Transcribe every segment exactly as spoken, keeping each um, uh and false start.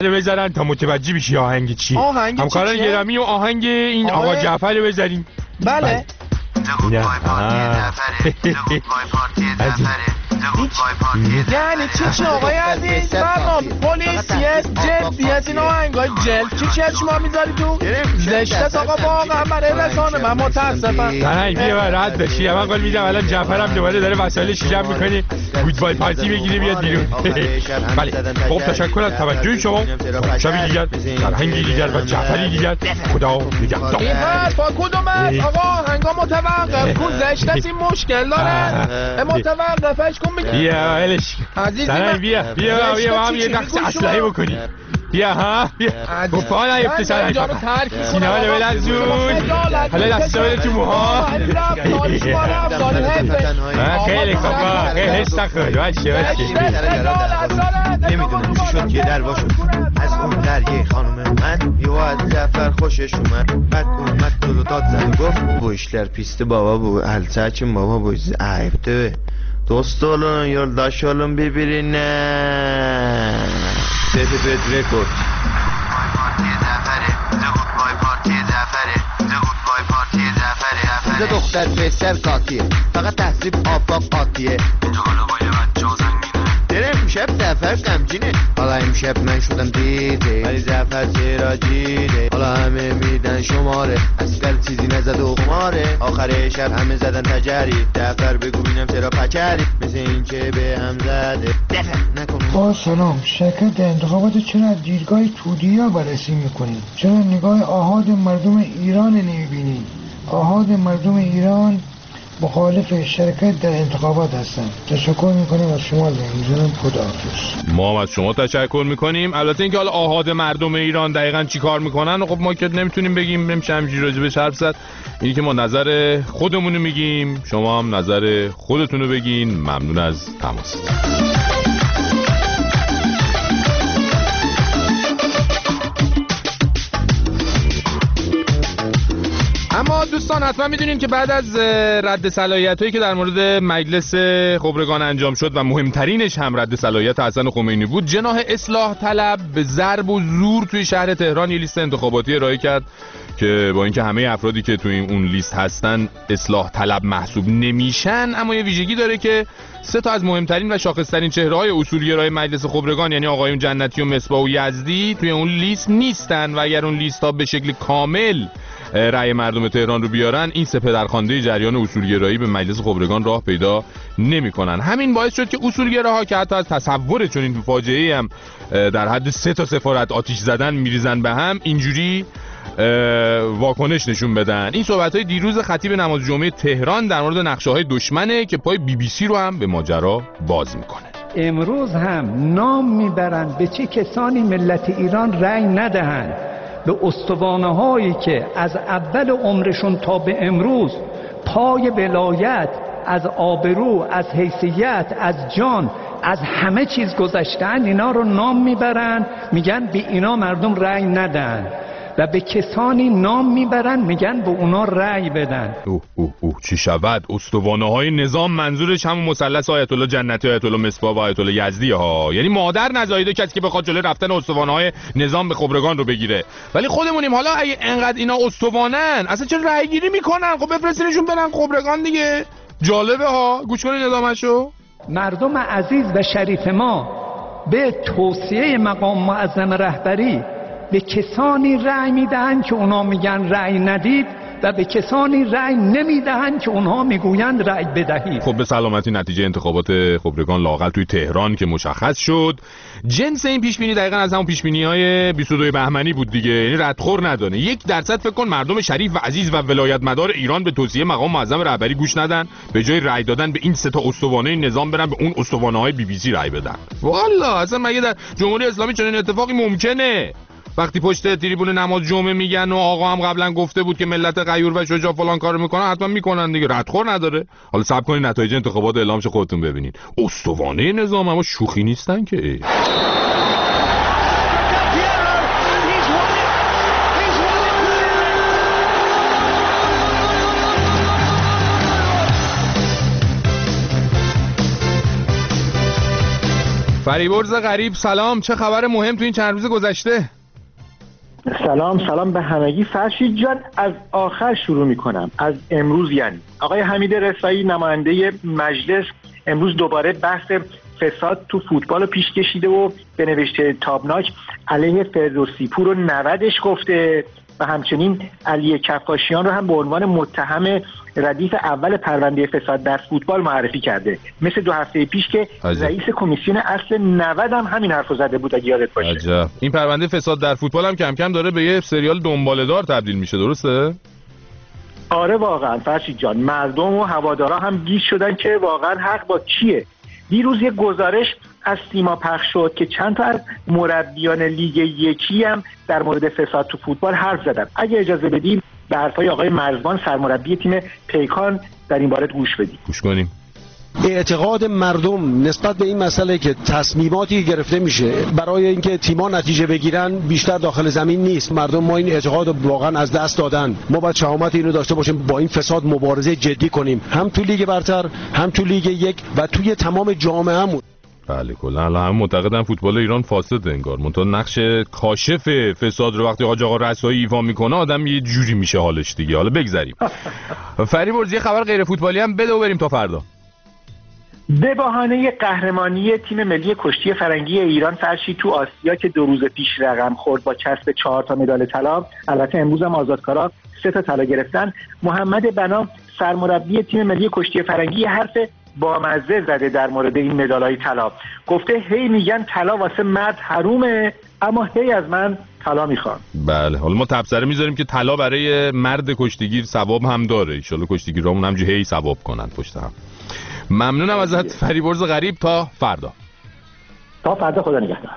بذارن تا متوجه بشی آهنگ چیه. آهنگ چیه؟ همکاران گرامی و آهنگ این آقا آهنگ... جعفر رو بذاریم. بله. نه یعنی چی چی آقای عزیز؟ برنامه پلیسیه جدی از این آهنگای جلد چی چی شما میذاری تو؟ زشت آقا واقعا برای رسانه من متاسفم. نه بیا راحت بشی. من قول میدم الان جعفرم دوباره داره وسایلش جمع میکنه گودبای پارتی بگیره بیاد بیرون. بله خب تشکر از توجه شما. شبی دیگر فرهنگی دیگر و جعفری دیگر خدا نگهدار. این حرفا کدوم است آقا؟ آهنگا متوقف کن. زشت است این مشکل داره متوقفش کن. بیا ولش عزیزی بیا بیا بیا با هم یه دست اسلحه بکنی. بیا ها بیا گفت ها نیفته سر سینه ها رو بلرزون. حالا دست رو بده تو موها. خیلی خوبا خیلی حس نکن باشه باشه. نمیدونم چی شد یه در باشد از اون در یه خانم من یه از جعفر خوشش اومد بعد اومد دلو داد زد گفت bu işler pisti baba bu Elçaçım baba bu ayıptı. Dost olun, yoldaş olun birbirine. Dedi Bed Record. اینجا دختر پسر کاتیه فقط تحصیب آباب آتیه اینجا حالا با یه بچه ها زنگینه دره امشب زفر غمگینه حالا امشب من شدم دیده ولی زفر چرا جیده حالا همه میدن شماره اصغر چیزی نزد و خماره آخر شب همه زدن تجری زفر بگو بینم چرا پچری مثل این که به هم زده زفر نکن. با سلام، شرکت در انتخابات چرا از دیدگاه تودیا بررسی میکنید؟ چرا نگاه آحاد مردم ایران نمیبینید؟ آحاد مردم ایران مخالف شرکت در انتخابات هستند. تشکر میکنیم از شما زنگیزنم. خداحافظ. ما هم از شما تشکر میکنیم. البته اینکه حالا آحاد مردم ایران دقیقاً چی کار میکنن خب ما که نمیتونیم بگیم، نمیشه همینجوری راجبش حرف زد. اینی که ما نظر خودمونو میگیم، شما هم نظر خودتونو بگین. ممنون از تماستون. اما دوستان حتما میدونین که بعد از رد صلاحیتایی که در مورد مجلس خبرگان انجام شد و مهمترینش هم رد صلاحیت حسن خمینی بود، جناح اصلاح طلب به ضرب و زور توی شهر تهران یه لیست انتخاباتی ارائه کرد که با اینکه همه افرادی که توی اون لیست هستن اصلاح طلب محسوب نمیشن، اما یه ویژگی داره که سه تا از مهمترین و شاخصترین چهره‌های اصولگرای مجلس خبرگان یعنی آقایون جنتی و مصباح و یزدی توی اون لیست نیستن و اگر اون لیست‌ها به شکل کامل رأی مردم تهران رو بیارن، این سه پدرخوانده جریان اصولگرایی به مجلس خبرگان راه پیدا نمی‌کنن. همین باعث شد که اصولگراها که حتی از تصور چنین فاجعه‌ای هم در حد سه تا سفارت آتش زدن میریزن به هم، اینجوری واکنش نشون بدن. این صحبت‌های دیروز خطیب نماز جمعه تهران در مورد نقشه‌های دشمنه که پای بی بی سی رو هم به ماجرا باز میکنه. امروز هم نام میبرن به چه کسانی ملت ایران رأی ندهند، به استوانه هایی که از اول عمرشون تا به امروز پای ولایت، از آبرو، از حیثیت، از جان، از همه چیز گذشتن، اینا رو نام میبرن میگن به اینا مردم رأی ندن و به کسانی نام میبرن میگن به اونا رأی بدن. اوه اوه اوه چی شود؟ استوانه های نظام منظورش همون مثلث آیت الله جنتی، آیت الله مصباح و آیت الله یزدی ها، یعنی مادر نزایده کسی که بخواد جلوی رفتن استوانه های نظام به خبرگان رو بگیره. ولی خودمونیم حالا اگه انقدر اینا استوانن اصلا چرا رأی گیری میکنن؟ خب بفرستینشون برن خبرگان دیگه. جالبه ها، گوش کنید ادامه‌شو. مردم عزیز و شریف ما به توصیه مقام معظم رهبری به کسانی رأی میدهند که اونا میگن رأی ندید و به کسانی رأی نمیدهند که اونها میگویند رأی بدهید. خب به سلامتی نتیجه انتخابات خبرگان لااقل توی تهران که مشخص شد. جنس این پیش بینی دقیقاً از همون پیش بینی‌های بیست و دو بهمنی بود دیگه، یعنی ردخور نداره. یک درصد فکر کن مردم شریف و عزیز و ولایت مدار ایران به توصیه مقام معظم رهبری گوش ندن، به جای رأی دادن به این سه تا استوانه نظام برن به اون استوانه‌های بی بی سی رأی بدن. والا اصلا مگه در جمهوری اسلامی چنین اتفاقی ممکنه؟ وقتی پشت تریبون نماز جمعه میگن و آقا هم قبلا گفته بود که ملت غیور و شجاع فلان کارو میکنن، حتما میکنن دیگه، ردخور نداره. حالا صبر کنید نتایج انتخابات اعلام شه خودتون ببینید. استوانه نظام اما شوخی نیستن که. فریبرز غریب سلام، چه خبر مهم تو این چند روز گذشته؟ سلام سلام به همگی. فرشید جان از آخر شروع میکنم، از امروز. یعنی آقای حمید رضایی نماینده مجلس امروز دوباره بحث فساد تو فوتبال رو پیش کشیده و به نوشته تابناک علیه فردوسی پور و نودش گفته و همچنین علی کفاشیان رو هم به عنوان متهم ردیف اول پرونده فساد در فوتبال معرفی کرده، مثل دو هفته پیش که عجب. رئیس کمیسیون اصل نود هم همین حرفو زده بود اگه یادت باشه. عجب. این پرونده فساد در فوتبال هم کم کم داره به یه سریال دنباله‌دار تبدیل میشه، درسته؟ آره واقعا فرشید جان، مردم و هوادارا هم گیج شدن که واقعا حق با کیه. دیروز یه گزارش از سیما پخش شد که چند تا از مربیان لیگ یکی هم در مورد فساد تو فوتبال حرف زدن. اگه اجازه بدیم به حرفای آقای مرزبان سرمربی تیم پیکان در این باره گوش بدیم. گوش کنیم. اعتقاد مردم نسبت به این مسئله که تصمیماتی گرفته میشه برای اینکه تیم‌ها نتیجه بگیرن بیشتر داخل زمین نیست. مردم ما این اعتقاد واقعا از دست دادن. ما باید شهامت اینو داشته باشیم با این فساد مبارزه جدی کنیم، هم تو لیگ برتر، هم تو لیگ یک و توی تمام جامعه‌مون. بله کلا الان هم معتقدن فوتبال ایران فاسده انگار، منتها نقش کاشف فساد رو وقتی حاج آقا رسایی ایفا میکنه آدم یه جوری میشه حالش دیگه. حالا بگذریم. فریبرز یه خبر غیر فوتبالی هم بده و بریم تا فردا. به بهانه قهرمانی تیم ملی کشتی فرنگی ایران فرشی تو آسیا که دو روز پیش رقم خورد با کسب چهار تا مدال طلا، البته امروز هم آزادکارا سه تا طلا گرفتن، محمد بنا سرمربی تیم ملی کشتی فرنگی حرف بامزه زده در مورد این مدالای طلا. گفته هی میگن طلا واسه مرد حرومه اما هی از من طلا میخوان. بله حالا ما تبصره میذاریم که طلا برای مرد کشتیگیر ثواب هم داره، ان شاءالله کشتیگیرامون همینجوری هی ثواب کنن پشت هم. ممنونم ازت فریبرز غریب، تا فردا. تا فردا، خدا نگهدار.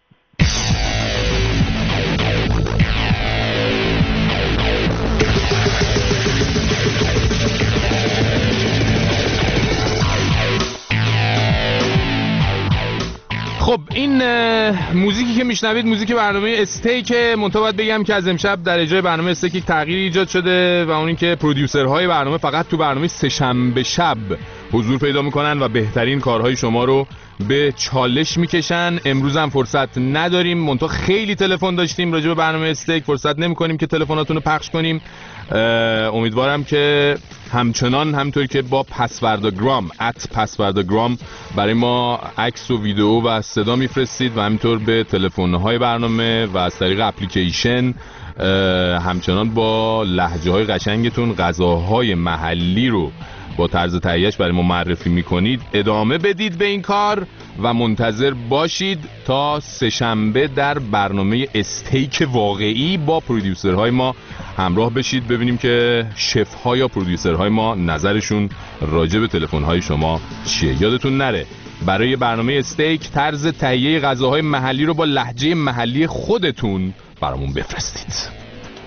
خب این موزیکی که میشنوید موزیک برنامه استیک، منتها باید بگم که از امشب در اجرای برنامه استیک یک تغییری ایجاد شده و اون این که پرودیوسرهای برنامه فقط تو برنامه سه‌شنبه شب حضور پیدا میکنن و بهترین کارهای شما رو به چالش میکشن. امروز هم فرصت نداریم، منتها خیلی تلفن داشتیم راجع به برنامه استیک، فرصت نمیکنیم که تلفناتون رو پخش کنیم. امیدوارم که همچنان همطور که با پسوردگرام ات پسوردگرام برای ما عکس و ویدیو و صدا میفرستید و همینطور به تلفن‌های برنامه و از طریق اپلیکیشن همچنان با لهجه‌های قشنگتون غذاهای محلی رو با طرز تهیه‌اش برای ما معرفی میکنید. ادامه بدید به این کار و منتظر باشید تا سه‌شنبه در برنامه استیک واقعی با پرودیوسرهای ما همراه بشید، ببینیم که شف‌ها یا پرودیوسرهای ما نظرشون راجع به تلفن‌های شما چیه. یادتون نره برای برنامه استیک طرز تهیه غذاهای محلی رو با لهجه محلی خودتون برامون بفرستید.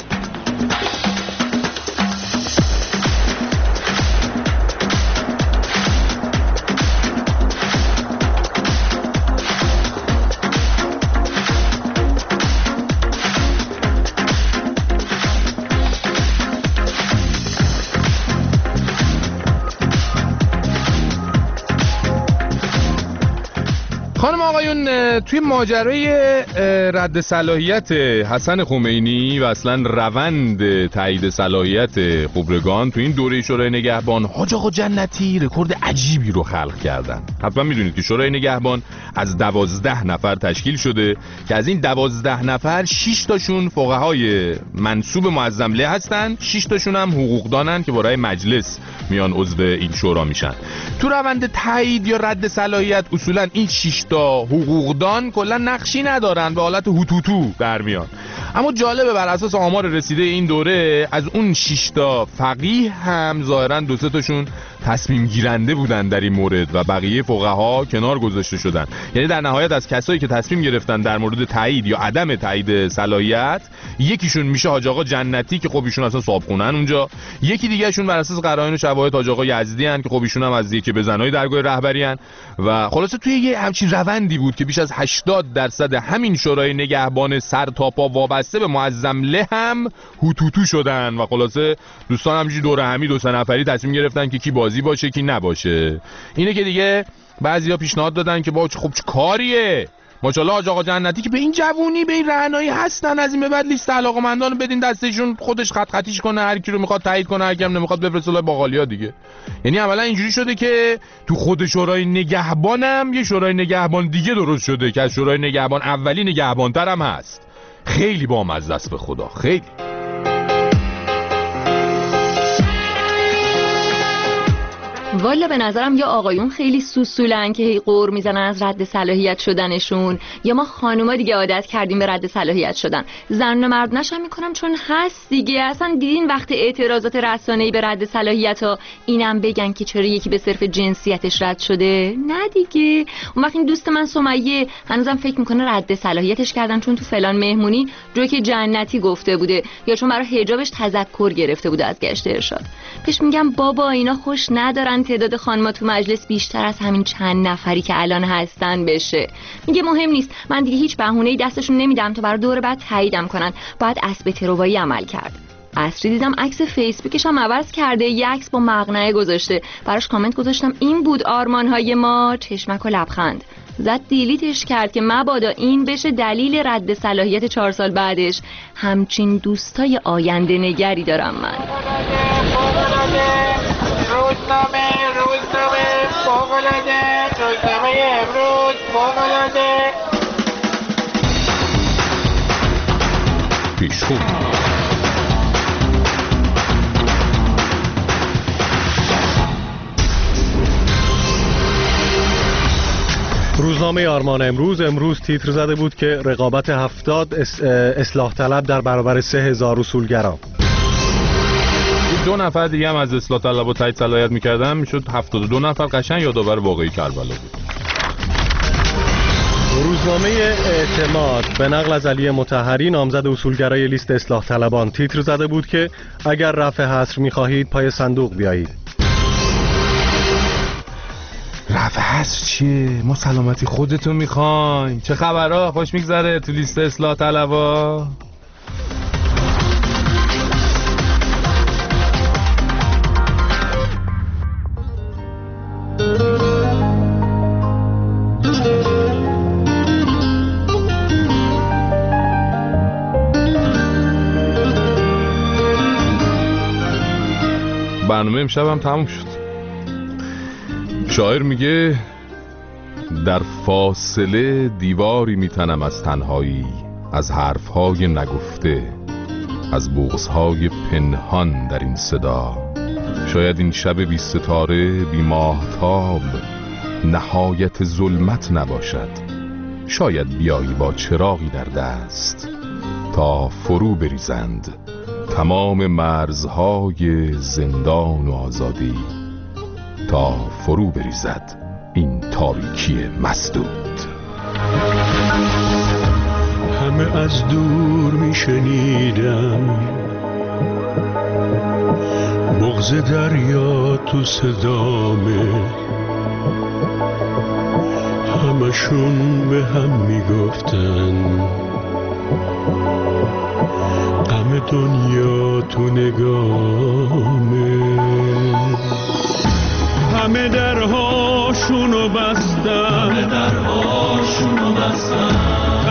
خانم آقایون، توی ماجرای رد صلاحیت حسن خمینی و اصلا روند تایید صلاحیت خبرگان تو این دوره شورای نگهبان، حاج آقا جنتی رکورد عجیبی رو خلق کردن. حتما میدونید که شورای نگهبان از دوازده نفر تشکیل شده که از این دوازده نفر شش تاشون فقهای منسوب معظم له هستن، شش تاشون هم حقوقدانن که برای مجلس میان عضو این شورا میشن. تو روند تایید یا رد صلاحیت اصولا این شش تا حقوقدان کلا نقشی ندارن، به حالت هوتوتو در میان. اما جالبه بر اساس آمار رسیده این دوره از اون شش تا فقیه هم ظاهرا دو سه تاشون تصمیم گیرنده بودن در این مورد و بقیه فقها کنار گذاشته شدن. یعنی در نهایت از کسایی که تصمیم گرفتن در مورد تایید یا عدم تایید صلاحیت، یکیشون میشه حاج آقا جنتی که خب ایشون اصلا صاحبخونه‌ن اونجا، یکی دیگه‌شون بر اساس قرائن و شواهد حاج آقا یزدی ان که خب ایشون هم از یکی بزنای درگاه رهبری ان و خلاصه توی یه همچین روندی بود که بیش از هشتاد درصد همین شورای نگهبان سر تا پا وابسته به معظم له هم هوتوتو شدن و خلاصه دوستان همینجوری دور همی دو سه نفری تصمیم گرفتن که کی بازی باشه کی نباشه. اینه که دیگه بعضیا پیشنهاد دادن که با خب چه کاریه، ماشاءالله حاج آقا جنتی که به این جوونی به این رعنایی هستن، از این به بعد لیست علاقه‌مندان بدین دستشون، خودش خط خطیش کنه، هر کی رو میخواد تایید کنه، هر کی هم نمیخواد بفرسته لای باقالیا دیگه. یعنی عملا اینجوری شده که تو خود شورای نگهبانم یه شورای نگهبان دیگه درست شده که از شورای نگهبان اولی نگهبان‌تر هم هست. خیلی بامزه است به خدا، خیلی. والا به نظرم یا آقایون خیلی سوسولن که هی قور میزنن از رد صلاحیت شدنشون، یا ما خانوما دیگه عادت کردیم به رد صلاحیت شدن. زن و مرد نشم میکنم چون هست دیگه. اصلا دیدین وقت اعتراضات رسانه‌ای به رد صلاحیت ها اینم بگن که چرا یکی به صرف جنسیتش رد شده؟ نه دیگه. اون وقت این دوست من سمیه هنوزم فکر میکنه رد صلاحیتش کردن چون تو فلان مهمونی جوک جنتی گفته بوده، یا چون برای حجابش تذکر گرفته بوده از گشت ارشاد. پیش میگم بابا اینا خوش ندارن تعداد خانم‌ها تو مجلس بیشتر از همین چند نفری که الان هستن بشه. میگه مهم نیست، من دیگه هیچ بهونه‌ای دستشون نمیدم تا برای دور بعد تاییدم کنن، باید اسب تروایی عمل کرد. عصری دیدم عکس فیسبوکش هم عوض کرده، یه عکس با مقنعه گذاشته، براش کامنت گذاشتم این بود آرمان‌های ما، چشمک و لبخند. زد دیلیتش کرد که مبادا این بشه دلیل رد صلاحیت چهار سال بعدش. همچین دوستای آینده نگری دارم من. روزنامه روزنامه فوق‌العاده، روزنامه امروز فوق‌العاده. پیشخون روزنامه آرمان امروز امروز تیتر زده بود که رقابت هفتاد اصلاح طلب در برابر سه هزار اصولگرا. دو نفر دیگه هم از اصلاح طلب و تایید صلاحیت میکردن، میشد هفتاد و دو نفر. قشنگ یادآور واقعی کربلا بود. روزنامه اعتماد به نقل از علی مطهری نامزد اصولگرای لیست اصلاح طلبان تیتر زده بود که اگر رفع حصر میخواهید پای صندوق بیایید. رفع حصر چیه؟ ما سلامتی خودتو میخوایم. چه خبرها؟ خوش میگذره تو لیست اصلاح طلبا؟ برنامه امشب هم تموم شد. شاعر میگه در فاصله دیواری میتنم از تنهایی، از حرفهای نگفته، از بغضهای پنهان در این صدا. شاید این شب بی ستاره بی ماهتاب نهایت ظلمت نباشد. شاید بیایی با چراغی در دست تا فرو بریزند تمام مرزهای زندان و آزادی، تا فرو بریزد این تاریکی مسدود. همه از دور میشنیدم بغض دریا تو صدامه، همشون به هم میگفتن غم دنیا تو نگامه. همه درهاشونو بستن، همه درهاشونو بستن،